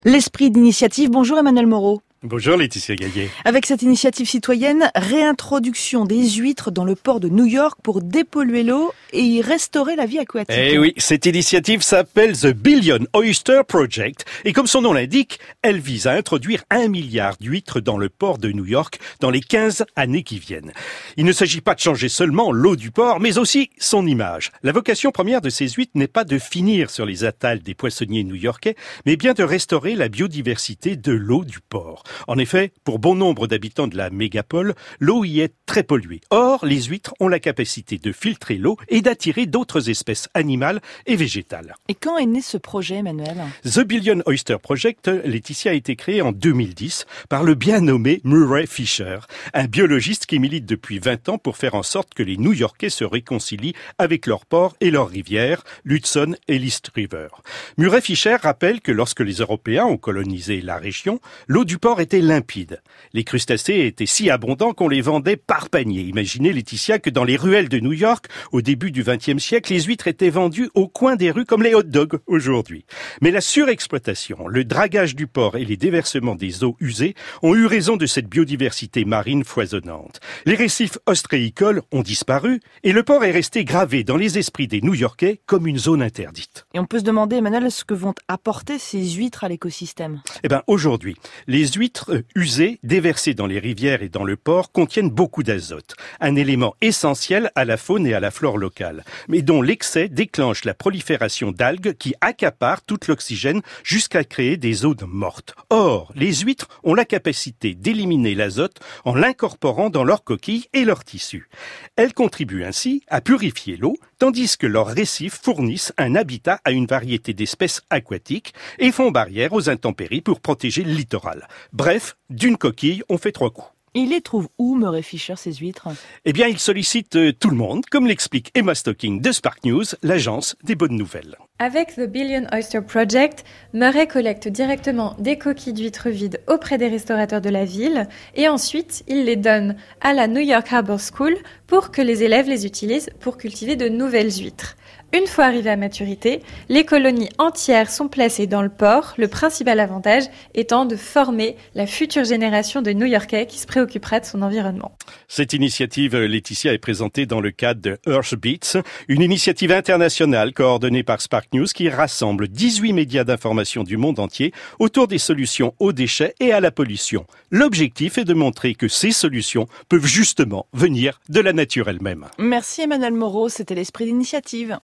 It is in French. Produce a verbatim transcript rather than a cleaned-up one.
L'esprit d'initiative. Bonjour Emmanuel Moreau. Bonjour Laetitia Gaillet. Avec cette initiative citoyenne, réintroduction des huîtres dans le port de New York pour dépolluer l'eau et y restaurer la vie aquatique. Eh oui, cette initiative s'appelle The Billion Oyster Project et comme son nom l'indique, elle vise à introduire un milliard d'huîtres dans le port de New York dans les quinze années qui viennent. Il ne s'agit pas de changer seulement l'eau du port, mais aussi son image. La vocation première de ces huîtres n'est pas de finir sur les attales des poissonniers new-yorkais, mais bien de restaurer la biodiversité de l'eau du port. En effet, pour bon nombre d'habitants de la mégapole, l'eau y est très polluée. Or, les huîtres ont la capacité de filtrer l'eau et d'attirer d'autres espèces animales et végétales. Et quand est né ce projet, Emmanuel ? The Billion Oyster Project, Laetitia, a été créé en deux mille dix par le bien nommé Murray Fisher, un biologiste qui milite depuis vingt ans pour faire en sorte que les New-Yorkais se réconcilient avec leurs ports et leurs rivières, l'Hudson et l'East River. Murray Fisher rappelle que lorsque les Européens ont colonisé la région, l'eau du port était limpide. Les crustacés étaient si abondants qu'on les vendait par panier. Imaginez, Laetitia, que dans les ruelles de New York, au début du vingtième siècle, les huîtres étaient vendues au coin des rues comme les hot dogs aujourd'hui. Mais la surexploitation, le dragage du port et les déversements des eaux usées ont eu raison de cette biodiversité marine foisonnante. Les récifs ostréicoles ont disparu et le port est resté gravé dans les esprits des New-Yorkais comme une zone interdite. Et on peut se demander, Emmanuel, ce que vont apporter ces huîtres à l'écosystème. Eh ben, aujourd'hui, les huîtres usées, déversées dans les rivières et dans le port, contiennent beaucoup d'azote, un élément essentiel à la faune et à la flore locale, mais dont l'excès déclenche la prolifération d'algues qui accaparent tout l'oxygène jusqu'à créer des zones mortes. Or, les huîtres ont la capacité d'éliminer l'azote en l'incorporant dans leurs coquilles et leurs tissus. Elles contribuent ainsi à purifier l'eau, tandis que leurs récifs fournissent un habitat à une variété d'espèces aquatiques et font barrière aux intempéries pour protéger le littoral. Bref, d'une coquille, on fait trois coups. Il les trouve où, Murray Fisher, ces huîtres ? Eh bien, il sollicite euh, tout le monde, comme l'explique Emma Stocking de Spark News, l'agence des bonnes nouvelles. Avec The Billion Oyster Project, Murray collecte directement des coquilles d'huîtres vides auprès des restaurateurs de la ville et ensuite il les donne à la New York Harbor School pour que les élèves les utilisent pour cultiver de nouvelles huîtres. Une fois arrivées à maturité, les colonies entières sont placées dans le port, le principal avantage étant de former la future génération de New-Yorkais qui se préoccupera de son environnement. Cette initiative, Laetitia, est présentée dans le cadre de Earth Beats, une initiative internationale coordonnée par Spark News qui rassemble dix-huit médias d'information du monde entier autour des solutions aux déchets et à la pollution. L'objectif est de montrer que ces solutions peuvent justement venir de la nature elle-même. Merci Emmanuel Moreau, c'était l'esprit d'initiative.